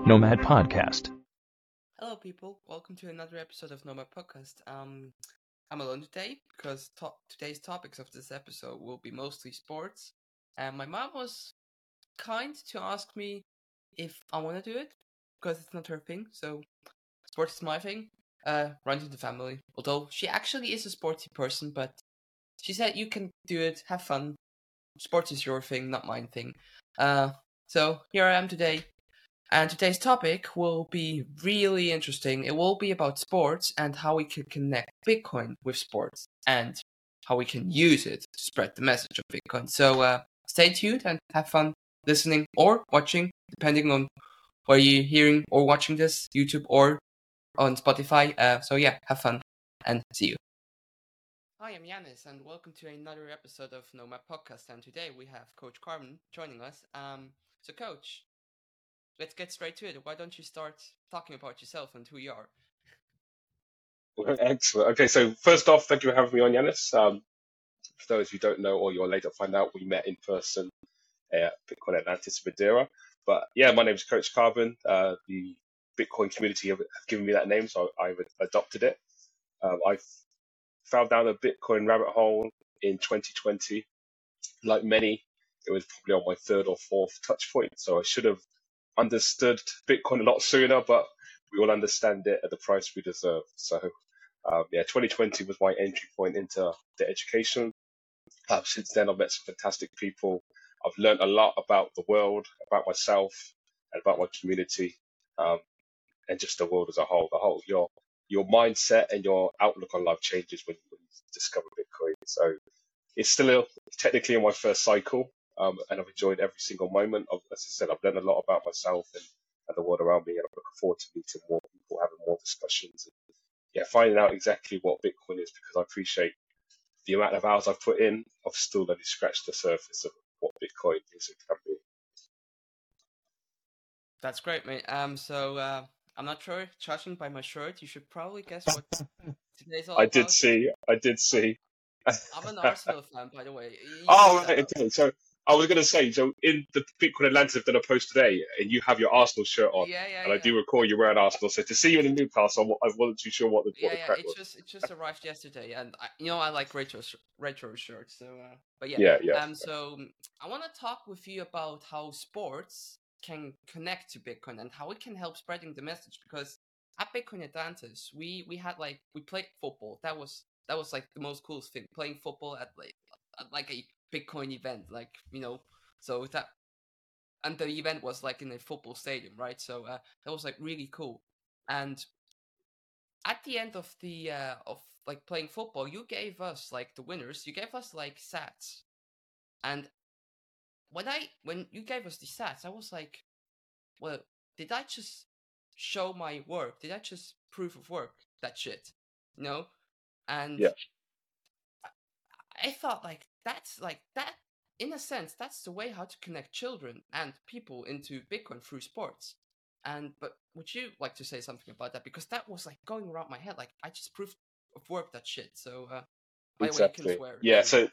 Nomad Podcast. Hello, people. Welcome to another episode of Nomad Podcast. I'm alone today because today's topics of this episode will be mostly sports. And my mom was kind to ask me if I want to do it because it's not her thing. So sports is my thing. Runs in the family. Although she actually is a sporty person, but she said you can do it, have fun. Sports is your thing, not mine thing. So here I am today. And today's topic will be really interesting. It will be about sports and how we can connect Bitcoin with sports and how we can use it to spread the message of Bitcoin. So stay tuned and have fun listening or watching, depending on where you're hearing or watching this, YouTube or on Spotify. So yeah, have fun and see you. Hi, I'm Yanis, and welcome to another episode of Nomad Podcast. And today we have Coach Carmen joining us. So Coach, let's get straight to it. Why don't you start talking about yourself and who you are? Excellent. Okay, so first off, thank you for having me on, Yanis. For those who don't know or you'll later find out, we met in person at Bitcoin Atlantis Madeira. But yeah, my name is Coach Carbon. The Bitcoin community have given me that name, so I've adopted it. I fell down a Bitcoin rabbit hole in 2020. Like many, it was probably on my third or fourth touch point, so I should have understood Bitcoin a lot sooner, but we all understand it at the price we deserve. So, 2020 was my entry point into the education. Since then, I've met some fantastic people. I've learned a lot about the world, about myself, and about my community, and just the world as a whole. Your mindset and your outlook on life changes when you discover Bitcoin. So, it's still technically in my first cycle, and I've enjoyed every single moment. As I said, I've learned a lot about myself and the world around me, and I'm looking forward to meeting more people, having more discussions, and finding out exactly what Bitcoin is, because I appreciate the amount of hours I've put in. I've still only scratched the surface of what Bitcoin is and can be. That's great, mate. I'm not sure, judging by my shirt, you should probably guess what today's all I about. did see. I'm an Arsenal fan, by the way. Right, okay. So I was going to say, so in the Bitcoin Atlantis have done a post today, and you have your Arsenal shirt on, and I do recall you wearing Arsenal. So to see you in Newcastle, I wasn't too sure what the crack was. It just arrived yesterday, and I like retro shirts. So, but yeah. Yeah. So I want to talk with you about how sports can connect to Bitcoin and how it can help spreading the message. Because at Bitcoin Atlantis, we played football. That was like the most coolest thing. Playing football at like a Bitcoin event, so that. And the event was like in a football stadium, right? So that was like really cool. And at the end of the of like playing football, you gave us like the winners. You gave us like sats, and when you gave us the sats, I was like, well, did I just show my work? Did I just proof of work that shit? And Yeah. I thought like that's like that. In a sense, that's the way how to connect children and people into Bitcoin through sports. But would you like to say something about that? Because that was like going around my head. Like I just proved of work that shit. So by the way, you can swear. Yeah. So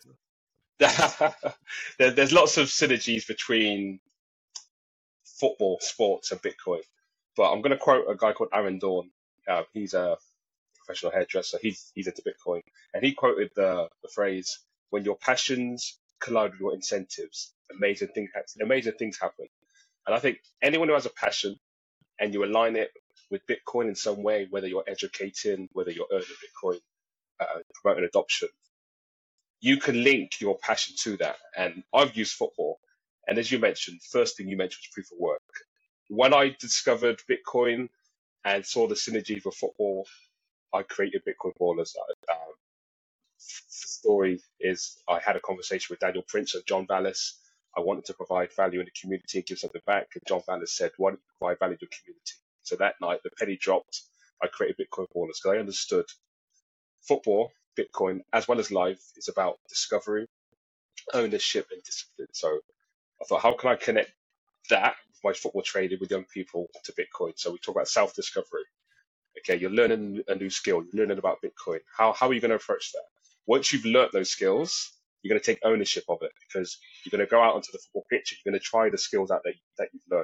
there's lots of synergies between football, sports, and Bitcoin. But I'm going to quote a guy called Aaron Dawn. He's a professional hairdresser. He's into Bitcoin, and he quoted the phrase, "When your passions collide with your incentives, amazing things happen." And I think anyone who has a passion and you align it with Bitcoin in some way, whether you're educating, whether you're earning Bitcoin, promoting adoption, you can link your passion to that. And I've used football. And as you mentioned, first thing you mentioned was proof of work. When I discovered Bitcoin and saw the synergy for football, I created Bitcoin Ballers. The story is I had a conversation with Daniel Prince and John Vallis. I wanted to provide value in the community and give something back. And John Vallis said, why don't you provide value to the community? So that night, the penny dropped. I created Bitcoin Ballers because I understood football, Bitcoin, as well as life, is about discovery, ownership, and discipline. So I thought, how can I connect that, my football trading, with young people to Bitcoin? So we talk about self-discovery. Okay, you're learning a new skill. You're learning about Bitcoin. How are you going to approach that? Once you've learnt those skills, you're going to take ownership of it, because you're going to go out onto the football pitch and you're going to try the skills out that you've learned.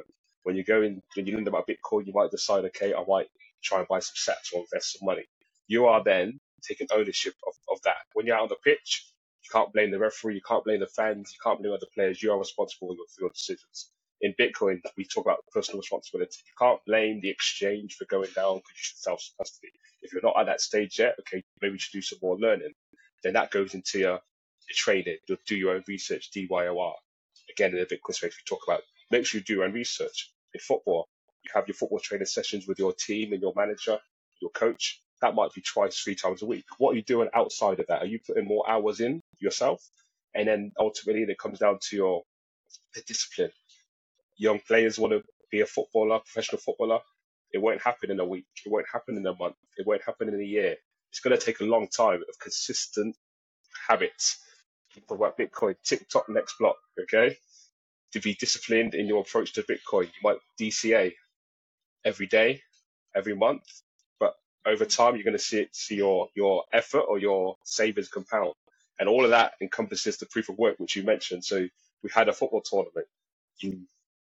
When you go in, when you learn about Bitcoin, you might decide, okay, I might try and buy some sats or invest some money. You are then taking ownership of that. When you're out on the pitch, you can't blame the referee, you can't blame the fans, you can't blame other players. You are responsible for your decisions. In Bitcoin, we talk about personal responsibility. You can't blame the exchange for going down because you should self-custody. If you're not at that stage yet, okay, maybe you should do some more learning. Then that goes into your training. You'll do your own research, DYOR. Again, in the Bitcoin space, we talk about make sure you do your own research. In football, you have your football training sessions with your team and your manager, your coach. That might be twice, 3 times a week. What are you doing outside of that? Are you putting more hours in yourself? And then ultimately, it comes down to the discipline. Young players want to be a footballer, professional footballer. It won't happen in a week. It won't happen in a month. It won't happen in a year. It's going to take a long time of consistent habits. People about Bitcoin, TikTok next block, okay? To be disciplined in your approach to Bitcoin, you might DCA every day, every month, but over time you're going to see your effort or your savings compound, and all of that encompasses the proof of work which you mentioned. So we had a football tournament. You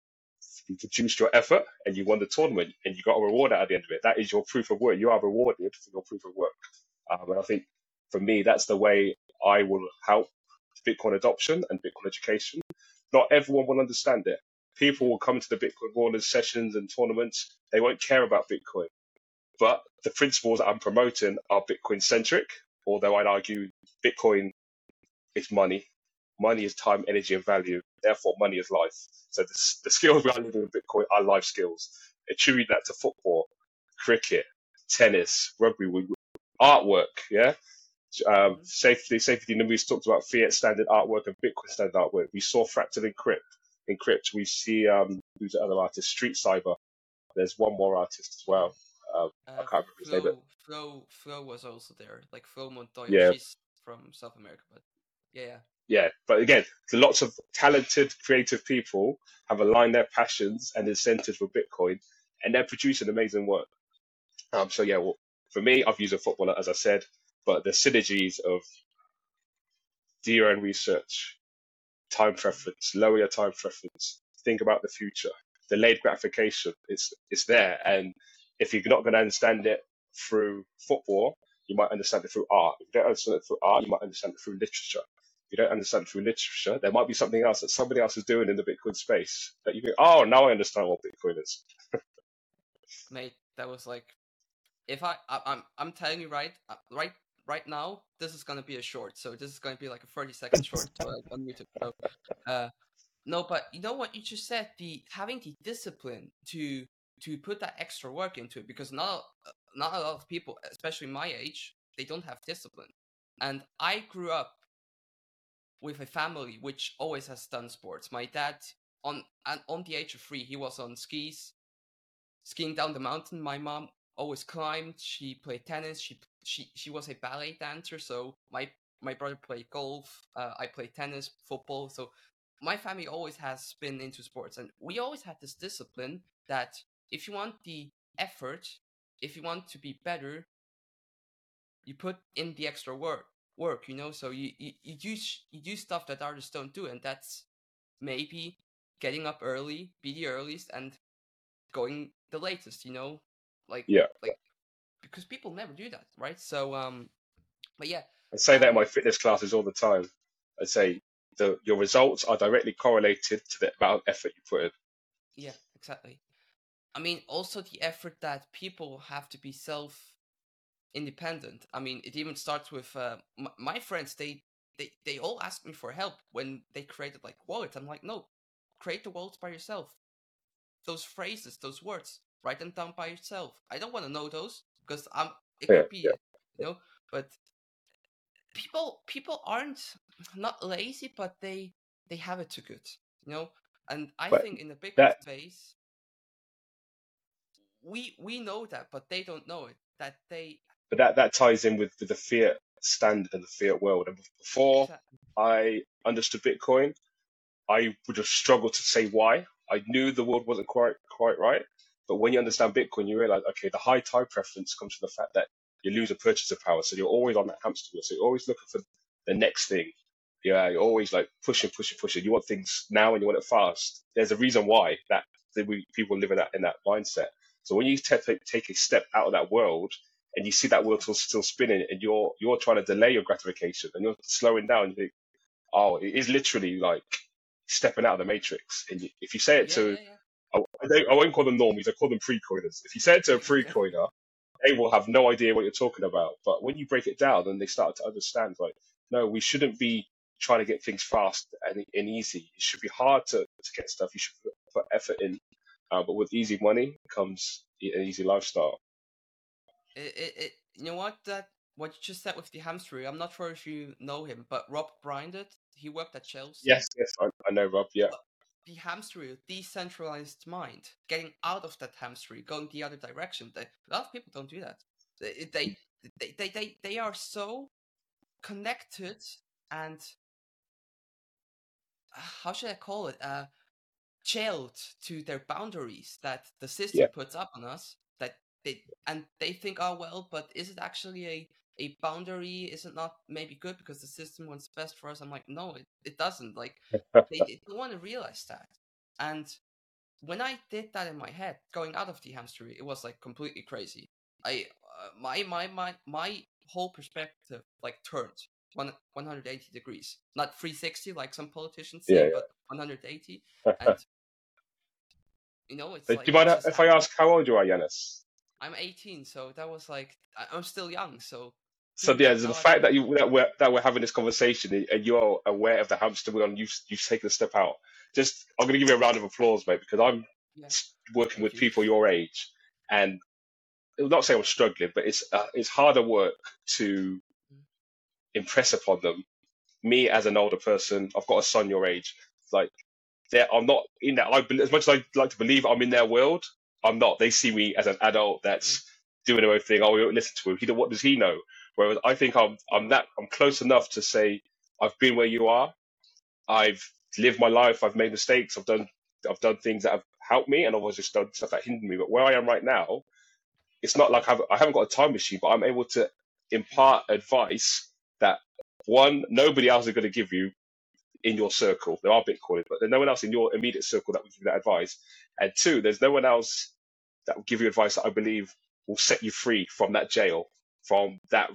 produced your effort and you won the tournament, and you got a reward at the end of it. That is your proof of work. You are rewarded for your proof of work. And I think for me, that's the way I will help Bitcoin adoption and Bitcoin education. Not everyone will understand it. People will come to the Bitcoin Warners sessions and tournaments. They won't care about Bitcoin. But the principles that I'm promoting are Bitcoin centric, although I'd argue Bitcoin is money. Money is time, energy, and value. Therefore, money is life. So the skills we are living with Bitcoin are life skills. Attribute that to football, cricket, tennis, rugby, artwork, yeah? Safety Numbers talked about fiat standard artwork and Bitcoin standard artwork. We saw Fractal Encrypt. We see who's the other artist? Street Cyber. There's one more artist as well. I can't remember his name, but Flo was also there. Like Flo Montoya, yeah, she's from South America, but yeah. yeah. But again, lots of talented, creative people have aligned their passions and incentives with Bitcoin, and they're producing amazing work. So yeah, well, for me, I've used a footballer, as I said, but the synergies of do your own research, time preference, lower your time preference, think about the future, delayed gratification, it's there. And if you're not going to understand it through football, you might understand it through art. If you don't understand it through art, you might understand it through literature. If you don't understand it through literature, there might be something else that somebody else is doing in the Bitcoin space that you go, oh, now I understand what Bitcoin is. Mate, that was like, if I'm telling you right now, this is gonna be a short. So this is gonna be like a 30-second short on YouTube. So, no, but you know what you just said, having the discipline to put that extra work into it, because not a lot of people, especially my age, they don't have discipline. And I grew up with a family which always has done sports. My dad, on the age of 3, he was on skis, skiing down the mountain. My mom always climbed. She played tennis. She was a ballet dancer. So my brother played golf. I played tennis, football. So my family always has been into sports, and we always had this discipline that if you want the effort, if you want to be better, you put in the extra work. So you do stuff that artists don't do, and that's maybe getting up early, be the earliest, and going the latest, like Yeah. because people never do that, right? So but yeah, I say that in my fitness classes all the time. I say your results are directly correlated to the amount of effort you put in. Yeah, exactly. I mean, also the effort that people have to be self-independent. I mean, it even starts with my friends. They all ask me for help when they created like wallets. I'm like, no, create the wallets by yourself. Those phrases, those words, write them down by yourself. I don't want to know those because it could be, but people aren't not lazy, but they have it too good, and I But think in the Bitcoin that space, we know that, but they don't know it, that ties in with the fiat standard and the fiat world. And before I understood Bitcoin, I would have struggled to say why. I knew the world wasn't quite right. But when you understand Bitcoin, you realize, okay, the high time preference comes from the fact that you lose a purchasing power. So you're always on that hamster wheel. So you're always looking for the next thing. Yeah, you're always like pushing. You want things now and you want it fast. There's a reason why that people live in that mindset. So when you take a step out of that world and you see that world still spinning, and you're trying to delay your gratification and you're slowing down, you think, oh, it is literally like stepping out of the matrix. And if you say it Yeah, to, yeah, yeah. I won't call them normies, I call them pre-coiners. If you say it to a pre-coiner, they will have no idea what you're talking about. But when you break it down, then they start to understand, like, no, we shouldn't be trying to get things fast and easy. It should be hard to get stuff. You should put effort in. But with easy money comes an easy lifestyle. You know what, what you just said with the hamster wheel, I'm not sure if you know him, but Rob Bryant, he worked at Chelsea. Yes, I know Rob. Yeah. But the hamster wheel, decentralized mind, getting out of that hamster wheel, going the other direction. A lot of people don't do that. They are so connected and how should I call it? Jailed to their boundaries that the system Yeah. puts up on us. That they think, oh well, but is it actually a boundary? Is it not maybe good because the system wants best for us? I'm like, no, it doesn't. Like they don't want to realize that. And when I did that in my head, going out of the hamster wheel, it was like completely crazy. My whole perspective like turned 180 degrees, not 360 like some politicians say, but 180. And it's Do like you mind just if I ask how old you are, Yanis? I'm 18, so that was like I'm still young. So So dude, the fact that we're having this conversation and you're aware of the hamster wheel and you've taken a step out. I'm going to give you a round of applause, mate, because I'm working with people your age, and I'll not say I'm struggling, but it's harder work to impress upon them. Me as an older person, I've got a son your age. Like, I'm not in that. As much as I like to believe I'm in their world, I'm not. They see me as an adult that's doing their own thing. Oh, we don't listen to him. What does he know? Whereas I think I'm close enough to say I've been where you are. I've lived my life. I've made mistakes. I've done things that have helped me, and I've always just done stuff that hindered me. But where I am right now, it's not like I haven't got a time machine, but I'm able to impart advice that, one, nobody else is going to give you in your circle. There are Bitcoiners, but there's no one else in your immediate circle that will give you that advice. And two, there's no one else that will give you advice that I believe will set you free from that jail, from that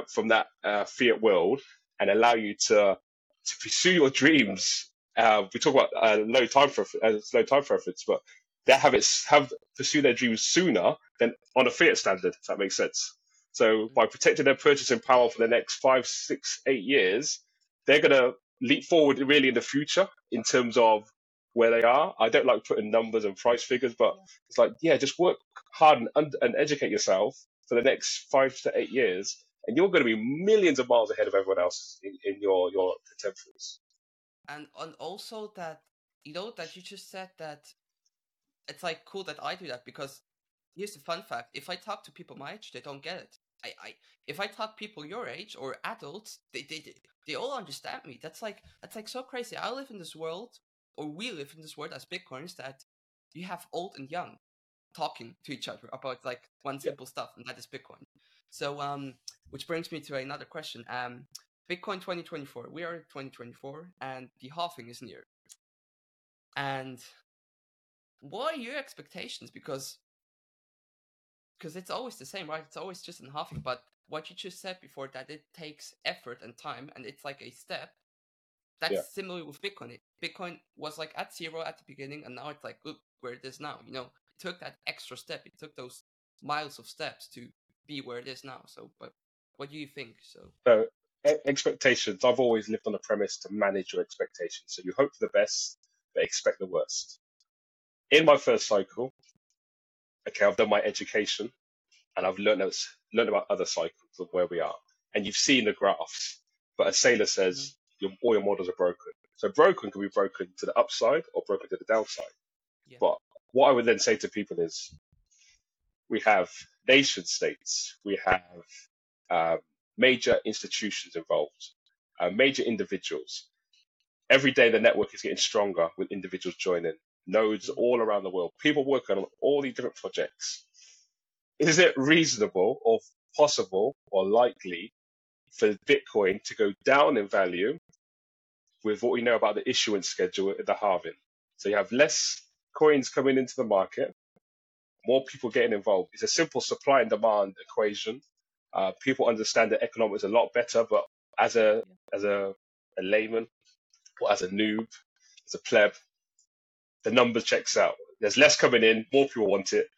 fiat world, and allow you to pursue your dreams. We talk about low time preference, but they pursue their dreams sooner than on a fiat standard. If that makes sense. So by protecting their purchasing power for the next 5, 6, 8 years, they're gonna leap forward really in the future in terms of where they are. I don't like putting numbers and price figures, but it's like, just work hard and educate yourself for the next 5 to 8 years, and you're going to be millions of miles ahead of everyone else in your contemporaries. And also that, that you just said that it's like cool that I do that, because here's the fun fact. If I talk to people my age, they don't get it. If I talk people your age or adults, they all understand me. That's like so crazy. I live in this world, or we live in this world as Bitcoiners, that you have old and young talking to each other about like one simple stuff, and that is Bitcoin. So which brings me to another question. Bitcoin 2024. We are in 2024, and the halving is near. And what are your expectations? Because it's always the same, right? It's always just in halving. But what you just said before, that it takes effort and time, and it's like a step. That's similar with Bitcoin. Bitcoin was like at zero at the beginning, and now it's like, look where it is now. It took that extra step. It took those miles of steps to be where it is now. So, but what do you think? So expectations. I've always lived on the premise to manage your expectations. So you hope for the best, but expect the worst. In my first cycle, I've done my education, and I've learned about other cycles of where we are. And you've seen the graphs, but as Saylor says, all your models are broken. So broken can be broken to the upside or broken to the downside. Yeah. But what I would then say to people is, we have nation states, we have major institutions involved, major individuals. Every day the network is getting stronger with individuals joining, nodes all around the world, people working on all these different projects. Is it reasonable or possible or likely for Bitcoin to go down in value with what we know about the issuance schedule at the halving? So you have less coins coming into the market, more people getting involved. It's a simple supply and demand equation. People understand the economics a lot better, but as a layman or as a noob, as a pleb, the numbers checks out. There's less coming in, more people want it.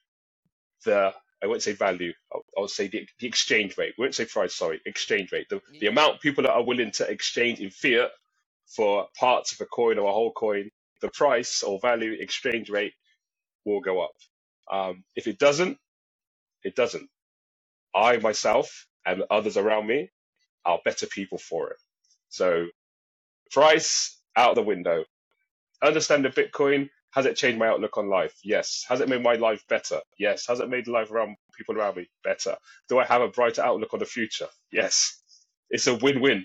I won't say value. I would say the exchange rate. We won't say price. Sorry, exchange rate. The amount people that are willing to exchange in fiat for parts of a coin or a whole coin, the price or value exchange rate will go up. If it doesn't, it doesn't. I myself and others around me are better people for it. So price out the window. Understand the Bitcoin. Has it changed my outlook on life? Yes. Has it made my life better? Yes. Has it made life around people around me better? Do I have a brighter outlook on the future? Yes. It's a win-win.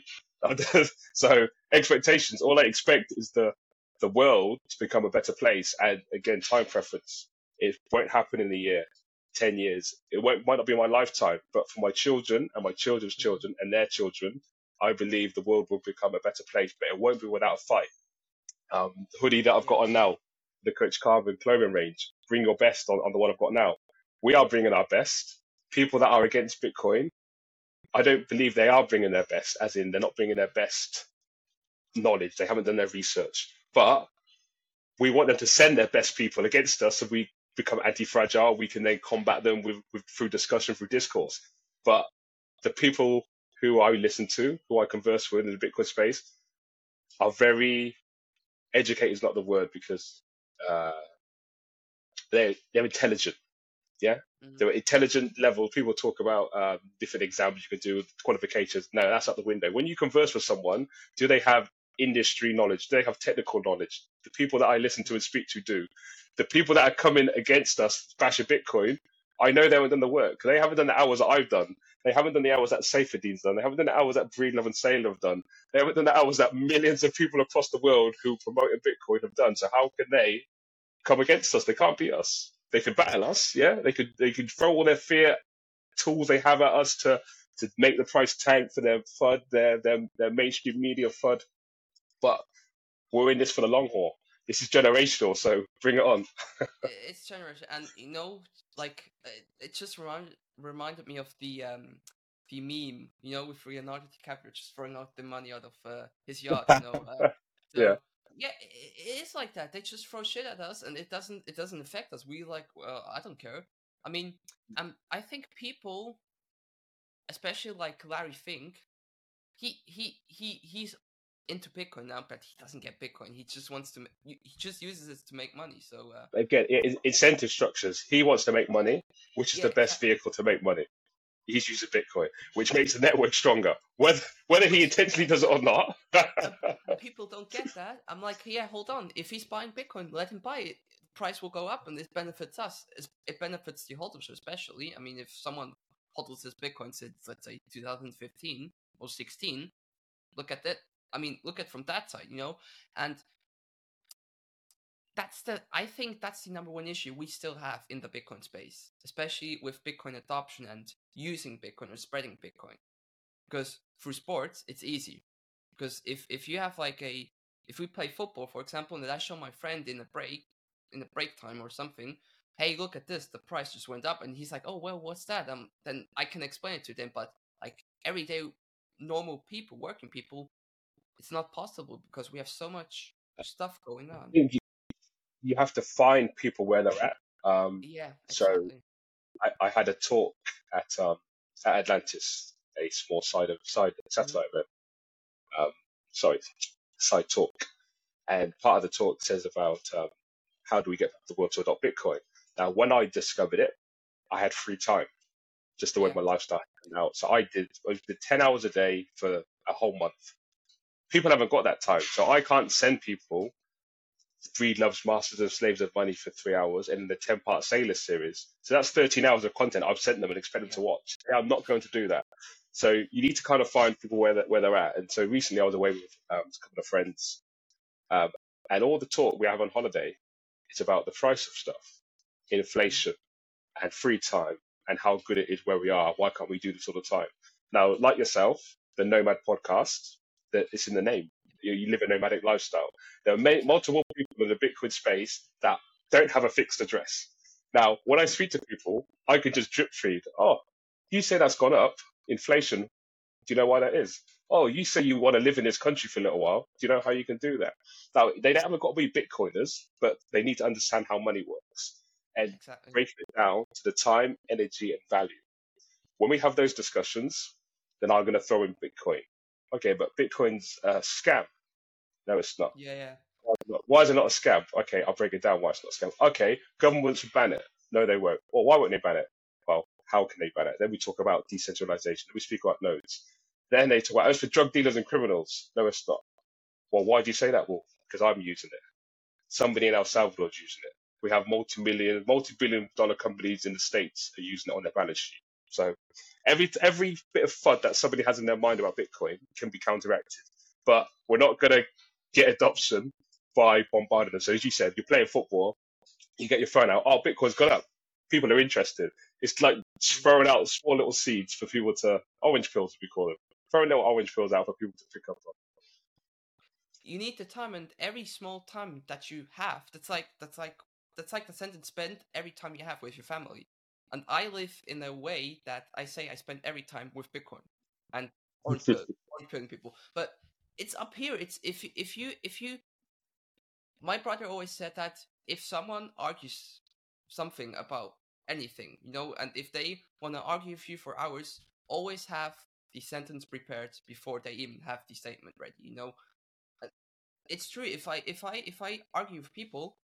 So expectations. All I expect is the world to become a better place. And again, time preference. It won't happen in a year, 10 years. Might not be my lifetime, but for my children and my children's children and their children, I believe the world will become a better place, but it won't be without a fight. The hoodie that I've got on now, the Coach Carbon clothing range, bring your best on the one I've got now. We are bringing our best. People that are against Bitcoin, I don't believe they are bringing their best, as in they're not bringing their best knowledge. They haven't done their research. But we want them to send their best people against us so we become anti-fragile. We can then combat them through discussion, through discourse. But the people who I listen to, who I converse with in the Bitcoin space, are very educated is not the word, because they're intelligent. Yeah, they're intelligent level. People talk about different exams you could do, qualifications. No, that's out the window. When you converse with someone, do they have industry knowledge? Do they have technical knowledge? The people that I listen to and speak to do. The people that are coming against us, bash a Bitcoin, I know they haven't done the work. They haven't done the hours that I've done. They haven't done the hours that Saifedean's done. They haven't done the hours that Breedlove and Sailor have done. They haven't done the hours that millions of people across the world who promoted Bitcoin have done. So how can they come against us? They can't beat us. They could battle us, yeah. They could throw all their fear tools they have at us to make the price tank for their FUD, their mainstream media FUD. But we're in this for the long haul. This is generational, so bring it on. It's generational, and it just reminded me of the meme, with Leonardo DiCaprio just throwing out the money out of his yacht, Yeah. Yeah, it is like that. They just throw shit at us, and it doesn't affect us. We I don't care. I mean, I think people, especially like Larry Fink, he's into Bitcoin now, but he doesn't get Bitcoin. He just wants to. He just uses it to make money. So again, incentive structures. He wants to make money, which is the best vehicle to make money. He's using Bitcoin, which makes the network stronger. Whether he intentionally does it or not. People don't get that. I'm like, yeah, hold on. If he's buying Bitcoin, let him buy it. The price will go up, and this benefits us. It benefits the holders especially. I mean, if someone hodls his Bitcoin since, let's say, 2015 or 16, look at that. I mean, look at from that side, and I think that's the number one issue we still have in the Bitcoin space, especially with Bitcoin adoption and using Bitcoin or spreading Bitcoin. Because through sports, it's easy. Because if you have if we play football, for example, and I show my friend in a break time or something, hey, look at this, the price just went up, and he's like, oh, well, what's that? Then I can explain it to them, but like everyday normal people, working people, it's not possible because we have so much stuff going on. You have to find people where they're at. Yeah, exactly. So I had a talk at Atlantis, a small side satellite event. Side talk, and part of the talk says about how do we get the world to adopt Bitcoin. Now, when I discovered it, I had free time, just the way my lifestyle came out. So I did 10 hours a day for a whole month. People haven't got that time, so I can't send people Breedlove's Masters of Slaves of Money for 3 hours and the 10-part Sailor series. So that's 13 hours of content I've sent them and expect them to watch. I'm not going to do that. So you need to kind of find people where they're at. And so recently I was away with a couple of friends, and all the talk we have on holiday is about the price of stuff, inflation, and free time, and how good it is where we are. Why can't we do this all the time? Now, like yourself, the Nomad podcast, that it's in the name. You live a nomadic lifestyle. There are multiple people in the Bitcoin space that don't have a fixed address. Now, when I speak to people, I could just drip feed. Oh, you say that's gone up, inflation. Do you know why that is? Oh, you say you want to live in this country for a little while. Do you know how you can do that? Now, they haven't got to be Bitcoiners, but they need to understand how money works and Exactly. break it down to the time, energy, and value. When we have those discussions, then I'm going to throw in Bitcoin. Okay, but Bitcoin's a scam. No, it's not. Yeah. Why is it not a scam? Okay, I'll break it down why it's not a scam. Okay, governments will ban it. No, they won't. Well, why won't they ban it? Well, how can they ban it? Then we talk about decentralization. Then we speak about nodes. Then they talk about, it's for drug dealers and criminals. No, it's not. Well, why do you say that? Well, because I'm using it. Somebody in El Salvador's using it. We have multi-billion dollar companies in the States are using it on their balance sheet. So every bit of FUD that somebody has in their mind about Bitcoin can be counteracted. But we're not going to get adoption by bombarding them. So as you said, you're playing football, you get your phone out, oh, Bitcoin's gone up. People are interested. It's like throwing out small little seeds for people to, orange pills we call them, throwing little orange pills out for people to pick up on. You need the time, and every small time that you have, that's like the sentence spent every time you have with your family. And I live in a way that I say I spend every time with Bitcoin and orange pilling people. But it's up here. It's if you. My brother always said that if someone argues something about anything, and if they want to argue with you for hours, always have the sentence prepared before they even have the statement ready. It's true. If I argue with people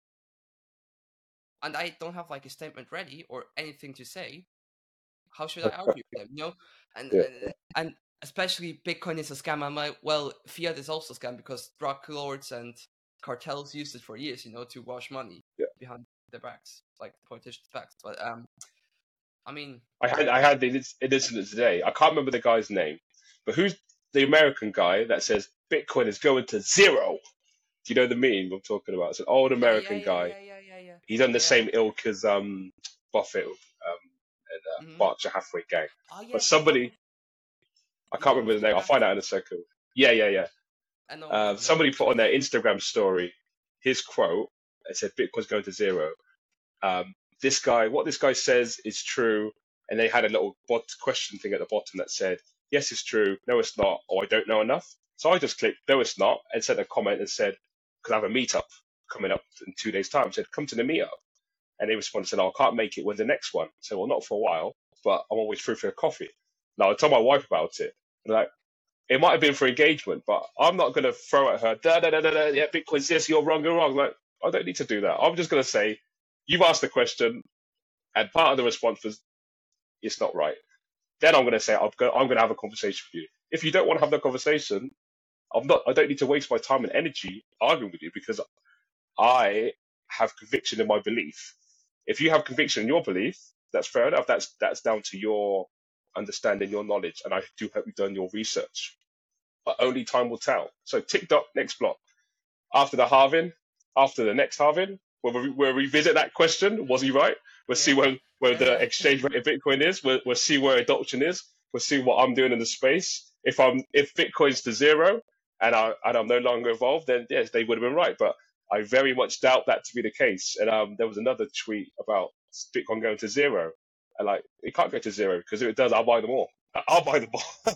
and I don't have like a statement ready or anything to say, how should I argue with them? And Yeah. and especially Bitcoin is a scam. I'm like, well, fiat is also a scam because drug lords and cartels used it for years, to wash money behind their backs, like politicians' backs. But I mean, I had the incident today. I can't remember the guy's name, but who's the American guy that says Bitcoin is going to zero? Do you know the meme I'm talking about? It's an old American guy. Yeah. He's on the same ilk as Buffett and Berkshire Hathaway gang. Oh, yeah, But somebody, I can't remember the name. I'll find out in a second. Yeah. I know. Somebody put on their Instagram story his quote. It said Bitcoin's going to zero. What this guy says is true, and they had a little question thing at the bottom that said, yes, it's true, no, it's not, or I don't know enough. So I just clicked, no, it's not, and sent a comment and said, because I have a meetup coming up in 2 days' time, I said, come to the meetup. And they responded, said, oh, I can't make it. When's the next one? I said, well, not for a while, but I'm always free for a coffee. Now, I told my wife about it, and like, it might have been for engagement, but I'm not going to throw at her, yeah, Bitcoin's this, you're wrong. Like, I don't need to do that. I'm just going to say, you've asked the question, and part of the response was, it's not right. Then I'm going to say, I'm going to have a conversation with you. If you don't want to have the conversation, I don't need to waste my time and energy arguing with you because I have conviction in my belief. If you have conviction in your belief, that's fair enough. That's down to your understanding, your knowledge, and I do hope you've done your research. But only time will tell. So tick-tock, next block. After the halving, after the next halving, we'll revisit that question. Was he right? We'll see where the exchange rate of Bitcoin is. We'll see where adoption is. We'll see what I'm doing in the space. If Bitcoin's to zero and I'm no longer involved, then yes, they would have been right. But I very much doubt that to be the case. And there was another tweet about Bitcoin going to zero. And like, it can't go to zero because if it does, I'll buy them all. I'll buy them all.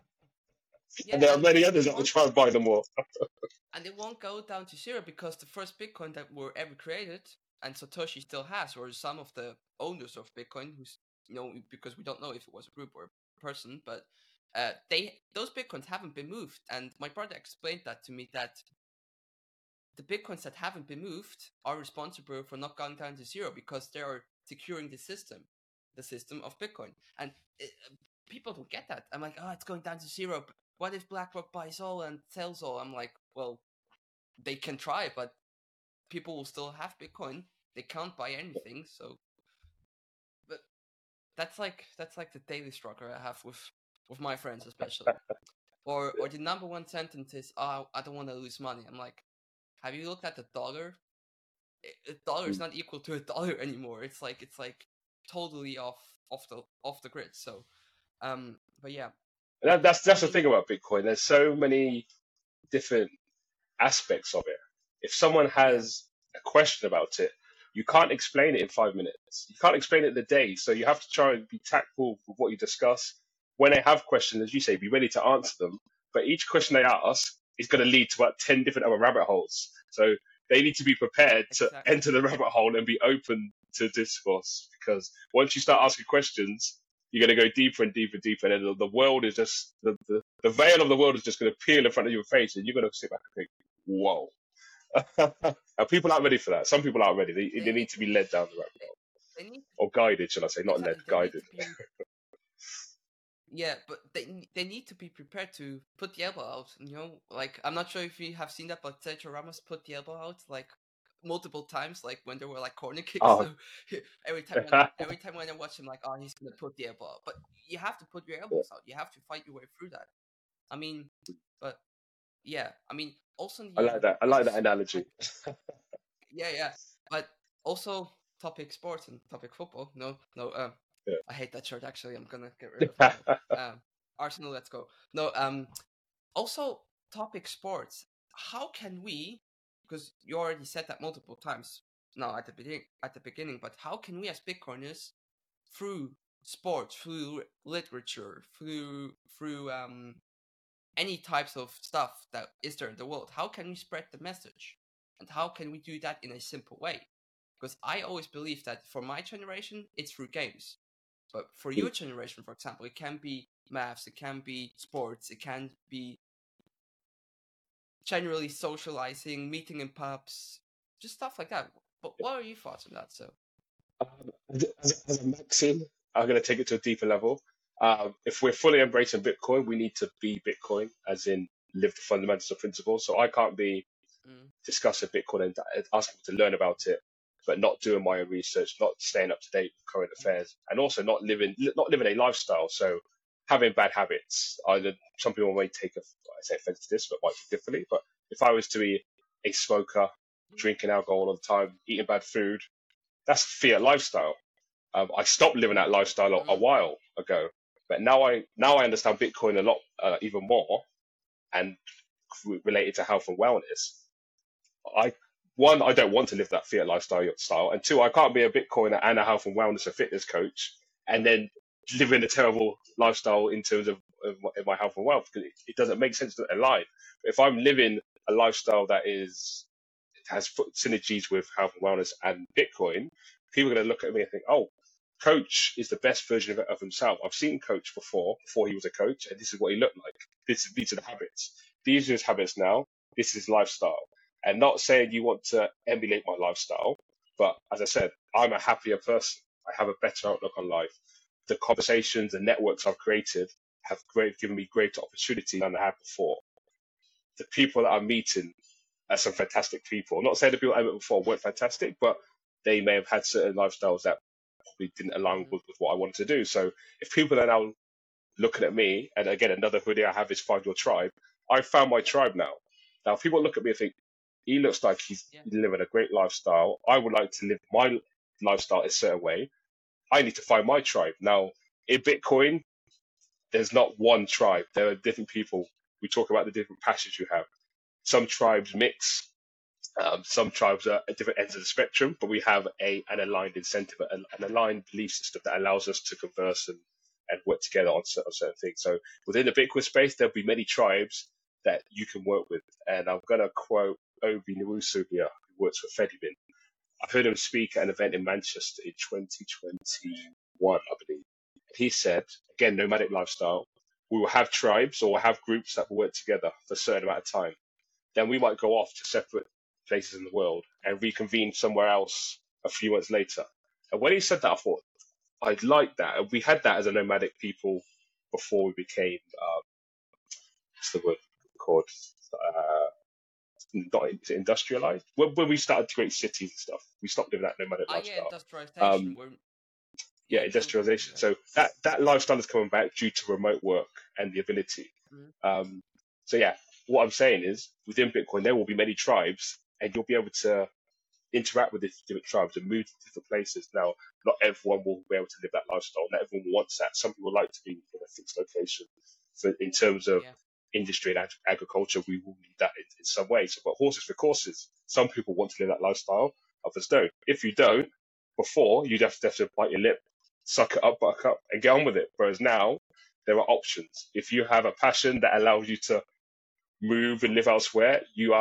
And there are many others that will try and buy them all. And it won't go down to zero because the first Bitcoin that were ever created, and Satoshi still has, or some of the owners of Bitcoin, who's because we don't know if it was a group or a person, but those Bitcoins haven't been moved. And my brother explained that to me, that the Bitcoins that haven't been moved are responsible for not going down to zero because they are securing the system of Bitcoin. And people don't get that. I'm like, oh, it's going down to zero. What if BlackRock buys all and sells all? I'm like, well, they can try, but people will still have Bitcoin. They can't buy anything, so. But that's like the daily struggle I have with my friends, especially. Or the number one sentence is, oh, I don't want to lose money. I'm like, have you looked at the dollar? A dollar is not equal to a dollar anymore. It's like totally off the grid. So, but yeah. That's the thing about Bitcoin. There's so many different aspects of it. If someone has a question about it, you can't explain it in 5 minutes. You can't explain it in a day. So you have to try and be tactful with what you discuss. When they have questions, as you say, be ready to answer them. But each question they ask is going to lead to about 10 different other rabbit holes. So they need to be prepared to Exactly. enter the rabbit hole and be open to discourse. Because once you start asking questions, you're going to go deeper and deeper and deeper. And then the world is just, the veil of the world is just going to peel in front of your face. And you're going to sit back and think, whoa. And people aren't ready for that. Some people aren't ready. They They need need to be led down the rabbit they, hole. they need Or guided, should I say. Not led, exactly they need guided. to be yeah, but they need to be prepared to put the elbow out. You know, like I'm not sure if you have seen that, but Sergio Ramos put the elbow out like multiple times, like when there were like corner kicks. Oh. So every time when I watch him, like, oh, he's gonna put the elbow out. But you have to put your elbows out. You have to fight your way through that. I mean, but yeah, I mean, also I like that. I like that analogy. yeah. But also topic sports and topic football. No. Yeah. I hate that shirt. Actually, I'm gonna get rid of it. Arsenal, let's go. No. Also topic sports. How can we? Because you already said that multiple times now at the beginning. But how can we as Bitcoiners, through sports, through literature, through any types of stuff that is there in the world, how can we spread the message? And how can we do that in a simple way? Because I always believe that for my generation, it's through games. But for your generation, for example, it can be maths, it can be sports, it can be generally socializing, meeting in pubs, just stuff like that. But what are your thoughts on that? So, As a maxim, I'm going to take it to a deeper level. If we're fully embracing Bitcoin, we need to be Bitcoin, as in live the fundamentals and principles. So I can't be discussing Bitcoin and asking people to learn about it, but not doing my own research, not staying up to date with current affairs, and also not living a lifestyle. So having bad habits. Either some people may take offense to this, but might think differently. But if I was to be a smoker, drinking alcohol all the time, eating bad food, that's fiat lifestyle. I stopped living that lifestyle a while ago, but now I understand Bitcoin a lot even more, and related to health and wellness. I don't want to live that fiat lifestyle, and two, I can't be a Bitcoiner and a health and wellness and fitness coach, and then live in a terrible lifestyle in terms of my health and wealth, because it doesn't make sense to align. But if I'm living a lifestyle that has synergies with health and wellness and Bitcoin, people are going to look at me and think, oh, Coach is the best version of himself. I've seen Coach before he was a coach, and this is what he looked like. These are the habits. These are his habits now. This is his lifestyle. And not saying you want to emulate my lifestyle, but as I said, I'm a happier person. I have a better outlook on life. The conversations and networks I've created have given me greater opportunity than I had before. The people that I'm meeting are some fantastic people. I'm not saying the people I met before weren't fantastic, but they may have had certain lifestyles that probably didn't align with what I wanted to do. So if people are now looking at me, and again, another hoodie I have is Find Your Tribe, I've found my tribe now. Now, if people look at me and think, he looks like he's living a great lifestyle, I would like to live my lifestyle a certain way, I need to find my tribe. Now, in Bitcoin, there's not one tribe. There are different people. We talk about the different passions you have. Some tribes mix. Some tribes are at different ends of the spectrum, but we have an aligned incentive, an aligned belief system that allows us to converse and work together on certain things. So within the Bitcoin space, there'll be many tribes that you can work with. And I'm going to quote Obi Nwosu here, who works for Fedibin. I heard him speak at an event in Manchester in 2021, I believe. He said, again, nomadic lifestyle, we will have tribes or have groups that will work together for a certain amount of time. Then we might go off to separate places in the world and reconvene somewhere else a few months later. And when he said that, I thought, I'd like that. We had that as a nomadic people before we became, what's the word called? Not industrialized. When we started to create cities and stuff, we stopped living that nomadic lifestyle. Industrialization. Industrialization. So that lifestyle is coming back due to remote work and the ability. So yeah, what I'm saying is within Bitcoin there will be many tribes, and you'll be able to interact with different tribes and move to different places. Now, not everyone will be able to live that lifestyle. Not everyone wants that. Some people like to be in a fixed location. So in terms of industry and agriculture, we will need that in some ways. But horses for courses. Some people want to live that lifestyle. others don't. If you don't, before you'd have to bite your lip, suck it up, buck up, and get on with it. Whereas now there are options. If you have a passion that allows you to move and live elsewhere,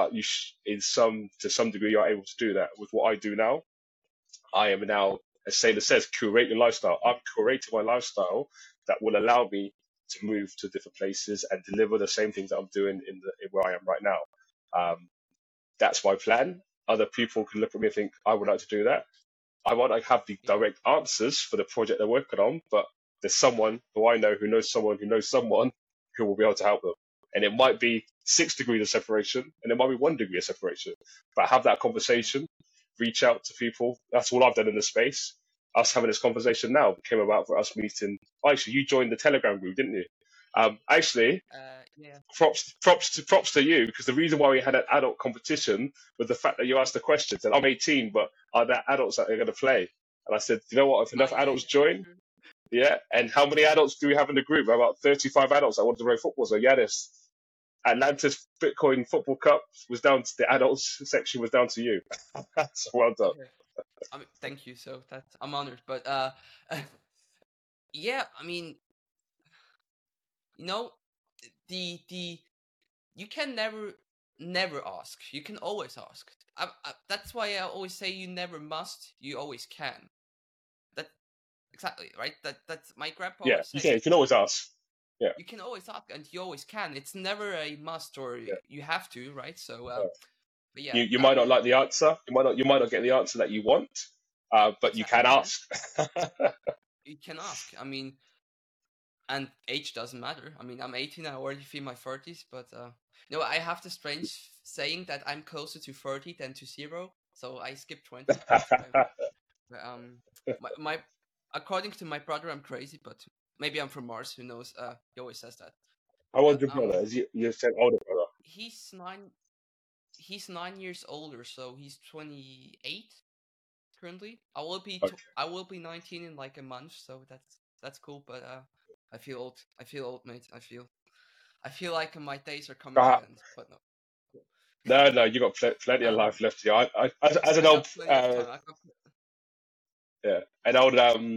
to some degree you are able to do that. With what I do now, I am now, as Sailor says, curate your lifestyle. I'm curating my lifestyle that will allow me to move to different places and deliver the same things that I'm doing in where I am right now. Um, that's my plan. Other people can look at me and think, I would like to do that. I might not have the Yeah. direct answers for the project they're working on, but there's someone who I know who knows someone who knows someone who will be able to help them. And it might be 6 degrees of separation, and it might be 1 degree of separation. But have that conversation, reach out to people. That's all I've done in the space. Us having this conversation now came about for us meeting. Actually, you joined the Telegram group, didn't you? Actually, Yeah. props to you, because the reason why we had an adult competition was the fact that you asked the questions. And I'm 18, but are there adults that are going to play? And I said, you know what? If enough adults join, True. yeah. And how many adults do we have in the group? About 35 adults that want to play football. So yeah, this Atlantis Bitcoin Football Cup was down to the adults section was down to you. So well done. Okay. I mean, thank you. So I'm honored. But yeah. I mean, you know, the you can never ask. You can always ask. That's why I always say you never must. You always can. That exactly right. That's my grandpa Yeah, always you say. can always ask. Yeah, You can always ask, and you always can. It's never a must or yeah. you have to, right? So, but yeah, You might not like the answer. You might not get the answer that you want, but you can exactly. Yeah, ask. you can ask. I mean, and age doesn't matter. I mean, I'm 18. I already feel my 30s, but I have the strange saying that I'm closer to 30 than to 0. So I skip 20. My according to my brother, I'm crazy, but maybe I'm from Mars. Who knows? He always says that. How old But your brother? Is you said older brother? he's 9. He's 9 years older, so he's 28 currently. Okay. I will be 19 in like a month, so that's cool. But I feel old. I feel old, mate. I feel like my days are coming to Uh, an end. But no. no, you got plenty of Um, life left. Yeah, as an I old got plenty of time. an old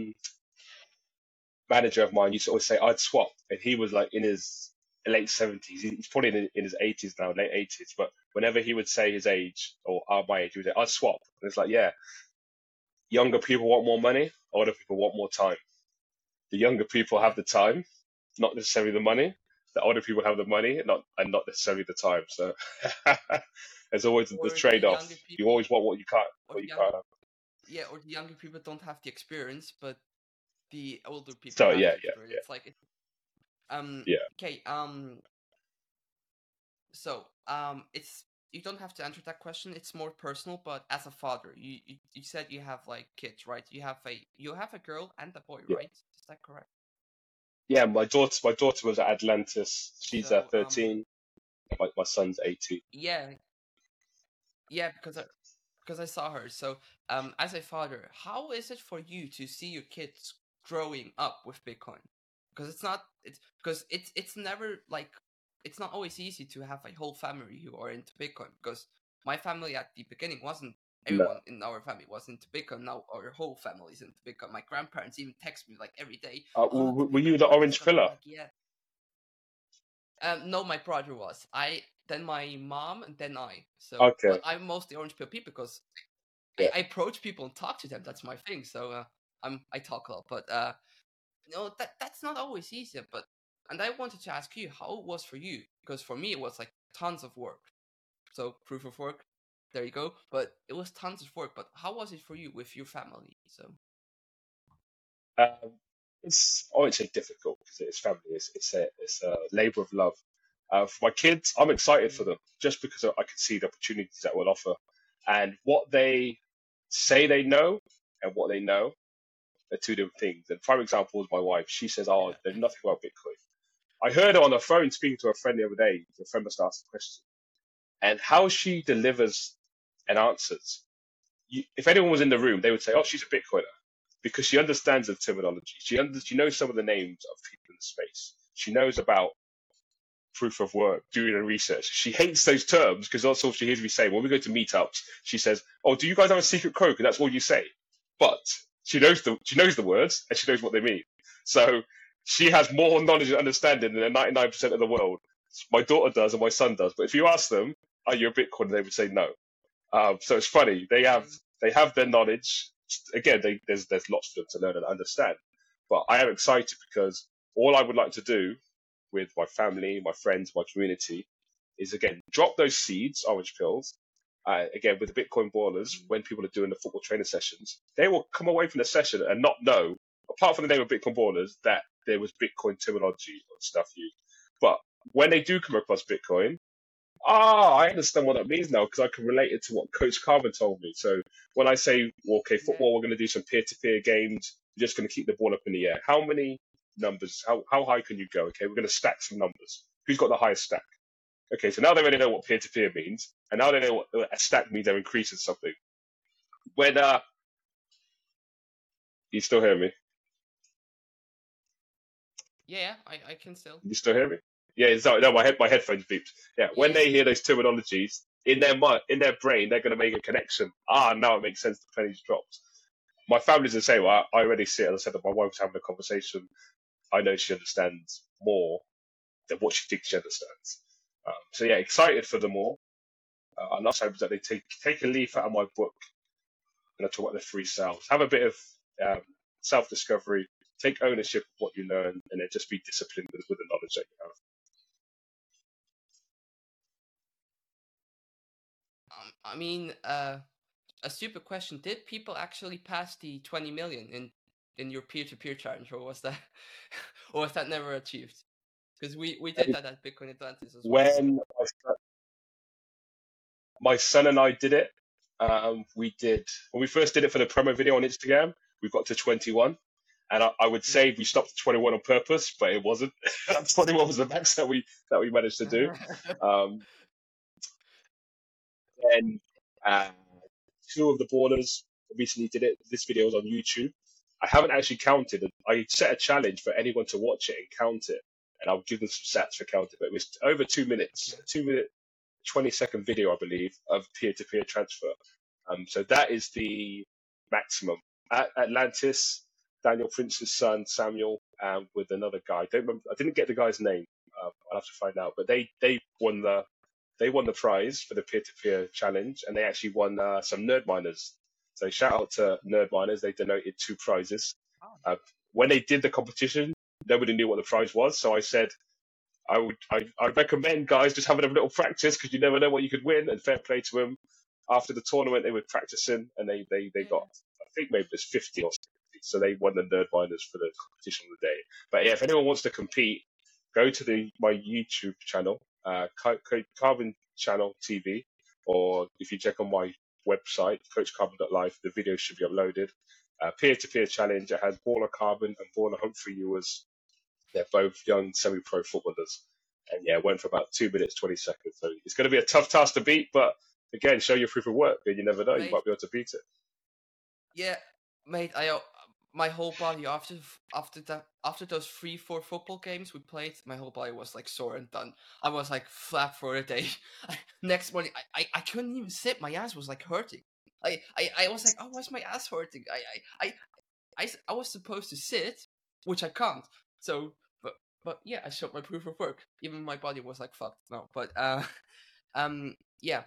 manager of mine used to always say I'd swap, and he was like in his late 70s. He's probably in his 80s now, late 80s. But whenever he would say his age or my age, he would say I'd swap. And it's like, yeah, younger people want more money, older people want more time. The younger people Yeah. have the time, not necessarily the money. The older people have the money, and not necessarily the time. So there's always the Or the trade-off. younger You people, always want what you can't, or what the you young, can't have. yeah, or the younger people don't have the experience, but the older people So have yeah, the experience. Like yeah. okay, so it's you don't have to answer that question. It's more personal, but as a father, you said you have like kids, right? You have a girl and a boy, Yeah. right? Is that correct? Yeah, my daughter was at Atlantis. She's So 13. My son's 18. yeah, yeah, because I saw her. So as a father, how is it for you to see your kids growing up with Bitcoin? Because it's never like it's not always easy to have a whole family who are into Bitcoin. Because my family at the beginning wasn't. No. Everyone in our family was into Bitcoin. Now our whole family is into Bitcoin. My grandparents even text me like every day. Oh, the Were you the Bitcoin is orange gonna. I'm pillar? like, yeah. No, my brother was. Then my mom, and then I. So, Okay. but I'm mostly orange pill people because Yeah. I approach people and talk to them. That's my thing. So I talk a lot, but that's not always easy. And I wanted to ask you how it was for you, because for me it was like tons of work. So proof of work, there you go. But it was tons of work. But how was it for you with your family? So Um, I won't say difficult because it's family. It's a labor of love. For my kids, I'm excited for them just because I can see the opportunities that will offer, and what they say they know and what they know are two different things. And prime example is my wife. She says, "Oh, yeah, they know nothing about Bitcoin." I heard her on the phone speaking to a friend the other day. The friend must ask a question, and how she delivers and answers. If anyone was in the room, they would say, "Oh, she's a Bitcoiner," because she understands the terminology. She knows some of the names of people in the space. She knows about proof of work, doing her research. She hates those terms because that's all she hears me say. When we go to meetups, she says, "Oh, do you guys have a secret code? 'Cause that's all you say." But she knows the words and she knows what they mean. So she has more knowledge and understanding than 99% of the world. My daughter does and my son does. But if you ask them, "Are you a Bitcoiner?" they would say no. So it's funny. They have their knowledge. Again, there's lots for them to learn and understand. But I am excited because all I would like to do with my family, my friends, my community is, again, drop those seeds, orange pills. Again, with the Bitcoin ballers, when people are doing the football training sessions, they will come away from the session and not know, apart from the name of Bitcoin ballers, that there was Bitcoin terminology and stuff used. But when they do come across Bitcoin, I understand what that means now because I can relate it to what Coach Carbon told me. So when I say, well, okay, football, we're going to do some peer-to-peer games. You're just going to keep the ball up in the air. How many numbers? How high can you go? Okay, we're going to stack some numbers. Who's got the highest stack? Okay, so now they already know what peer-to-peer means, and now they know what a stack means. They're increasing something. When you still hear me? Yeah, I can still. You still hear me? Yeah, sorry, no, my headphones beeped. Yeah, when they hear those terminologies in their brain, they're going to make a connection. Now it makes sense. The pennies dropped. My family's the same. I already see it. As I said, that my wife's having a conversation. I know she understands more than what she thinks she understands. So yeah, excited for them all. I'm not excited that they take a leaf out of my book and I talk about the three selves. Have a bit of self-discovery. Take ownership of what you learn, and then just be disciplined with the knowledge that you have. I mean, a stupid question. Did people actually pass the 20 million in your peer-to-peer challenge, or was that or was that never achieved? Because we did that at Bitcoin Atlantis as well. When my son and I did it, when we first did it for the promo video on Instagram, we got to 21. And I would say we stopped at 21 on purpose, but it wasn't. 21 was the max that we managed to do. Then two of the ballers recently did it. This video was on YouTube. I haven't actually counted. I set a challenge for anyone to watch it and count it, and I'll give them some stats for counting. But it was over 2 minutes, 2-minute, 20-second video, I believe, of peer-to-peer transfer. So that is the maximum. At Atlantis, Daniel Prince's son, Samuel, with another guy. I didn't get the guy's name. I'll have to find out. But they won the prize for the peer-to-peer challenge, and they actually won some nerd miners. So shout out to nerd miners. They donated 2 prizes. When they did the competition, nobody knew what the prize was. So I said, I recommend guys just having a little practice because you never know what you could win. And fair play to them. After the tournament, they were practicing, and they got, I think maybe it's 50 or 60. So they won the nerd miners for the competition of the day. But yeah, if anyone wants to compete, go to my YouTube channel, Carbon Channel TV, or if you check on my website, coachcarbon.life, the video should be uploaded. Peer-to-peer challenge. It has Baller Carbon and Baller Humphrey Ewers. They're both young semi-pro footballers. And yeah, went for about 2 minutes, 20 seconds. So it's going to be a tough task to beat, but again, show your proof of work, and you never know, you might be able to beat it. Yeah, mate, my whole body after those 3-4 football games we played, my whole body was like sore and done. I was like flat for a day. Next morning, I couldn't even sit. My ass was like hurting. I was like, oh, why's my ass hurting? I was supposed to sit, which I can't. So, but yeah, I showed my proof of work. Even my body was like fucked. No, but yeah.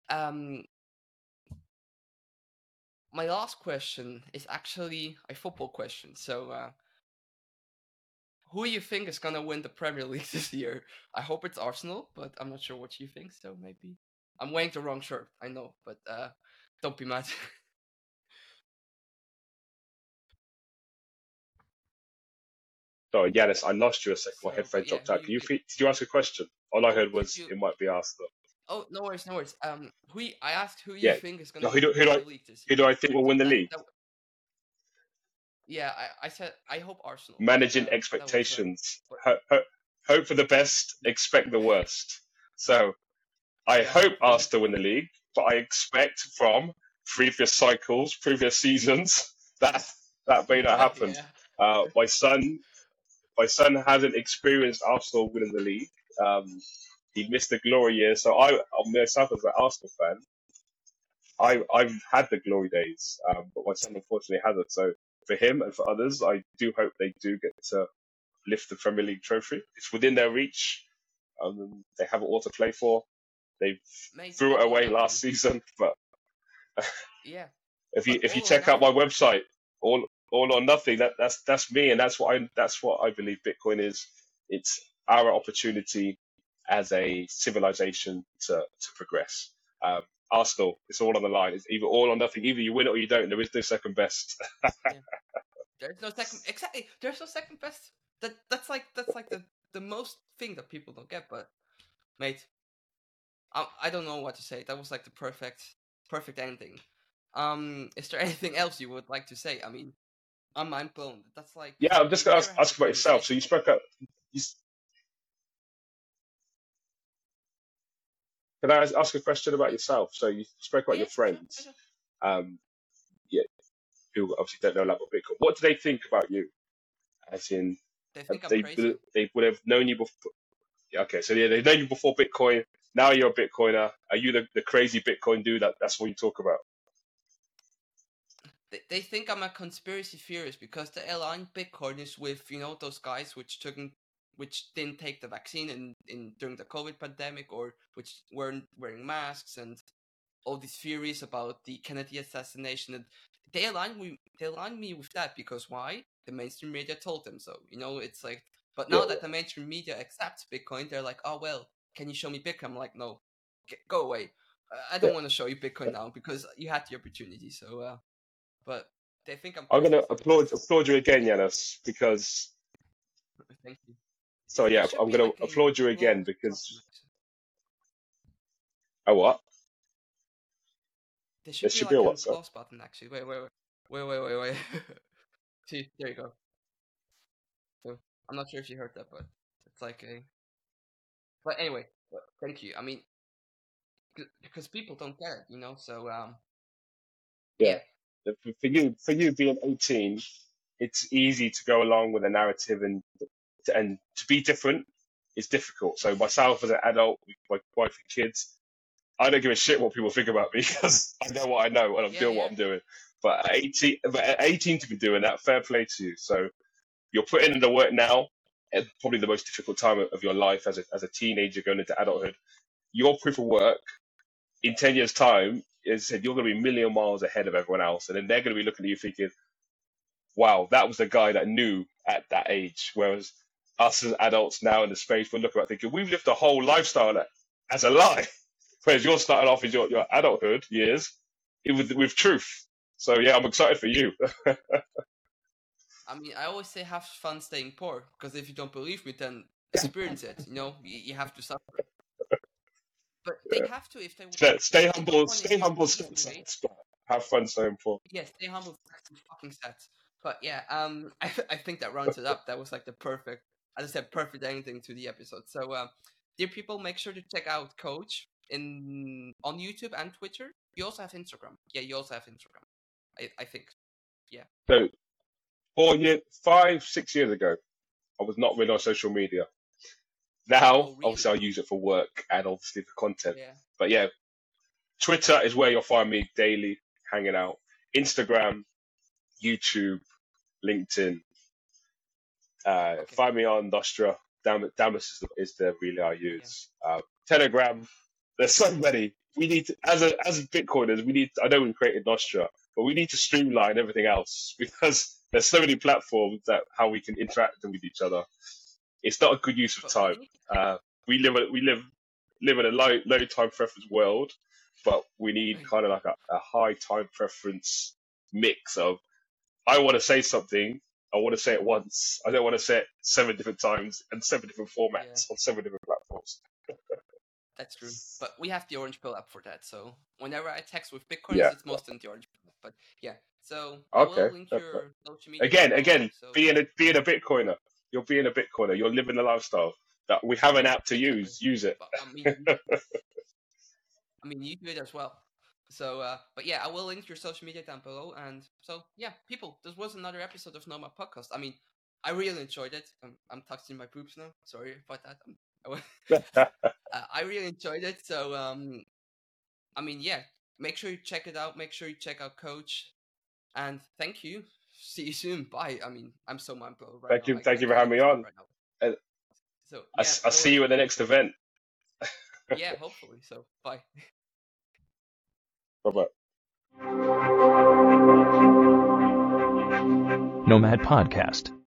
My last question is actually a football question. So, who you think is gonna win the Premier League this year? I hope it's Arsenal, but I'm not sure what you think. So maybe I'm wearing the wrong shirt. I know, but don't be mad. Sorry, Yanis, I lost you a second. My headphone dropped out. Did you ask a question? All I heard was it might be asked. Oh, no worries, no worries. I asked who you think is going to win the league this year. Who do I think will win the league? Yeah, I said I hope Arsenal. Managing expectations. Hope for the best, expect the worst. So I hope Arsenal win the league, but I expect from previous cycles, previous seasons, that may not happen. My son hasn't experienced Arsenal winning the league, He missed the glory years. So I, myself as an Arsenal fan, I've had the glory days, but my son unfortunately hasn't. So for him and for others, I do hope they do get to lift the Premier League trophy. It's within their reach. They have it all to play for. They Mate, threw it all or away nothing. last season, but Yeah. if But you all or check out my nothing. website, all or nothing, that's me, and that's what I believe Bitcoin is. It's our opportunity as a civilization to progress. Um, Arsenal, it's all on the line. It's either all or nothing. Either you win it or you don't. There is no second best. Yeah. There's no second. Exactly. There's no second best. That's like the most thing that people don't get. But mate, I don't know what to say. That was like the perfect ending. Is there anything else you would like to say? I mean, I'm mind blown. That's like Yeah, I'm just we going to never had a ask about yourself. So conversation. you spoke up. You, can I ask a question about Yeah, yourself? So you spoke about yeah, your sure. friends, um, yeah, who obviously don't know a lot about Bitcoin. What do they think about you? As in, They think I'm they crazy. they would have known you before. Yeah, okay, so yeah, they've known you before Bitcoin. Now you're a Bitcoiner. Are you the crazy Bitcoin dude? That's what you talk about. They think I'm a conspiracy theorist because they align Bitcoiners with those guys which didn't take the vaccine in during the COVID pandemic, or which weren't wearing masks, and all these theories about the Kennedy assassination. And they align me with that because why? The mainstream media told them so. It's like, but Yeah, now that the mainstream media accepts Bitcoin, they're like, oh well, can you show me Bitcoin? I'm like, no, go away. I yeah. don't want to show you Bitcoin now because you had the opportunity. So, but they think I'm I'm crazy. gonna So that's applaud you again, yeah. Yanis, because Thank you. so There yeah, should I'm be gonna like a applaud you applause again button. because oh what? There There should be should be like a an what? Sorry. applause button actually. Wait. See, there you go. So I'm not sure if you heard that, but it's like a. But anyway, thank you. I mean, because people don't get it. So Yeah. yeah, For you being 18, it's easy to go along with a narrative and to be different is difficult. So myself as an adult, with my wife and kids, I don't give a shit what people think about me because I know what I know and I'm yeah, doing what yeah. I'm doing. But at 18 to be doing that, fair play to you. So you're putting in the work now, at probably the most difficult time of your life as a teenager going into adulthood. Your proof of work in 10 years' time, as I said, you're going to be a million miles ahead of everyone else. And then they're going to be looking at you thinking, wow, that was the guy that knew at that age. Whereas us as adults now in the space, we're looking at thinking, we've lived a whole lifestyle as a lie. Whereas you're starting off in your adulthood years with truth. So yeah, I'm excited for you. I mean, I always say have fun staying poor because if you don't believe me, then experience it. You have to suffer. But they have to if they would like. Stay If humble, Bitcoin is stay used humble, the stay easy way, sad, but have fun staying poor. yeah, stay humble, facts and fucking stats. But yeah, I think that rounds it up. That was like the perfect, as I said, perfect ending to the episode. So, dear people, make sure to check out Coach on YouTube and Twitter. You also have Instagram. Yeah, you also have Instagram. I think. Yeah. So 4 years, 5, 6 years ago, I was not really on social media. Now, Oh, obviously, really? I use it for work and obviously for content. Yeah. But yeah, Twitter is where you'll find me daily hanging out. Instagram, YouTube, LinkedIn. Okay. Find me on Nostra. Damus is the relay I Yeah. use. Telegram. There's so many. We need to, as Bitcoiners, we need. I know we created Nostra, but we need to streamline everything else because there's so many platforms that how we can interact with each other. It's not a good use of But we time. need. We live in a low time preference world, but we need kind of like a high time preference mix of I want to say something, I want to say it once. I don't want to say it 7 different times and 7 different Yeah, formats on 7 different platforms. that's true. But we have the Orange Pill app for that. So whenever I text with Bitcoins, Yeah. it's mostly in the Orange Pill app. But yeah. So I will Okay. link your social media down below. Again, So being a Bitcoiner, you're being a Bitcoiner. You're living the lifestyle that we have an app to exactly. use. Use it. But I mean, you do it as well. So, but yeah, I will link your social media down below. And so, yeah, people, this was another episode of Nomad Podcast. I mean, I really enjoyed it. I'm touching my boobs now. Sorry about that. I really enjoyed it. So I mean, yeah, make sure you check it out. Make sure you check out Coach. And thank you. See you soon. Bye. I mean, I'm so mind blown right now. Thank I you for can't having even me talk on. right now. And So yeah, I'll no see worries. you at the next event. Yeah, hopefully. So bye. Bye bye. Nomad Podcast.